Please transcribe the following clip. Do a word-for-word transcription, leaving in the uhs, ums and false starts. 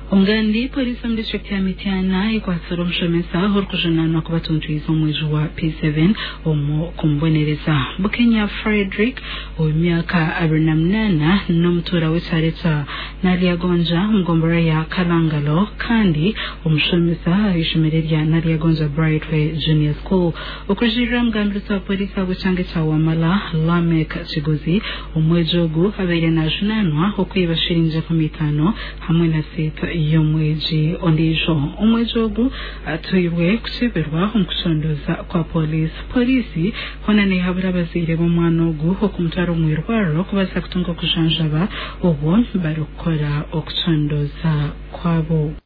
Ongandi polisi mu district ya Mityana ikwasura omushomesa orukujunanwa ku batuntuize omwezi wa P seven omu kumbonereza Bukenya Frederick omyaka abiri na munana n'omutura w'ekyareta Nalyagonja mugombora ya Kalangalo kandi omushomesa ishemererya Nalyagonja Brightway Junior School okujirira mugambiriza wa polisi agwechange cha Wamala Lamek Chigozi omwezi ogu abaire najunanwa okwiba shiringi ku mitano hamwe na sita y'omwezi ondijo omwezi ogu atwiwe kuseberwa omukusondoza kwa polisi polisi hona ne habura bazire b'omwana ogu okumutwara mu irwaro kubaza kutunga kujanjaba obwo barukora okusondoza kwabo.